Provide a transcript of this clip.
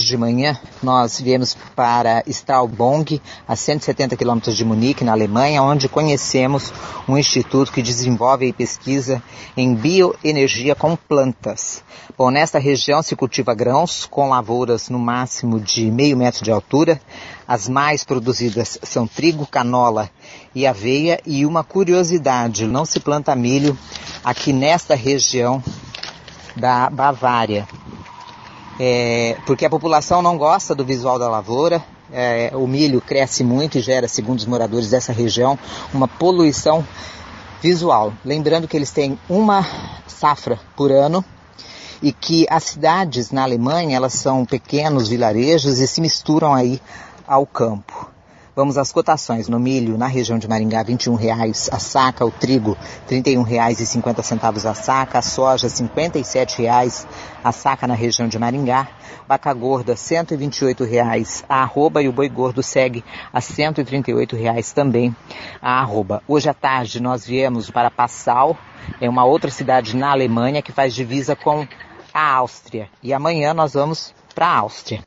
de manhã, nós viemos para Straubing, a 170 quilômetros de Munique, na Alemanha, onde conhecemos um instituto que desenvolve e pesquisa em bioenergia com plantas. Bom, nesta região se cultiva grãos com lavouras no máximo de meio metro de altura. As mais produzidas são trigo, canola e aveia. E uma curiosidade, não se planta milho aqui nesta região da Bavária. Porque a população não gosta do visual da lavoura. O milho cresce muito e gera, segundo os moradores dessa região, uma poluição visual. Lembrando que eles têm uma safra por ano e que as cidades na Alemanha, elas são pequenos vilarejos e se misturam aí ao campo. Vamos às cotações. No milho, na região de Maringá, R$ 21,00 a saca. O trigo, R$ 31,50 a saca. A soja, R$ 57,00 a saca na região de Maringá. Vaca gorda, R$ 128,00 a arroba. E o boi gordo segue a R$ 138,00 também a arroba. Hoje à tarde nós viemos para Passau, uma outra cidade na Alemanha que faz divisa com a Áustria. E amanhã nós vamos para a Áustria.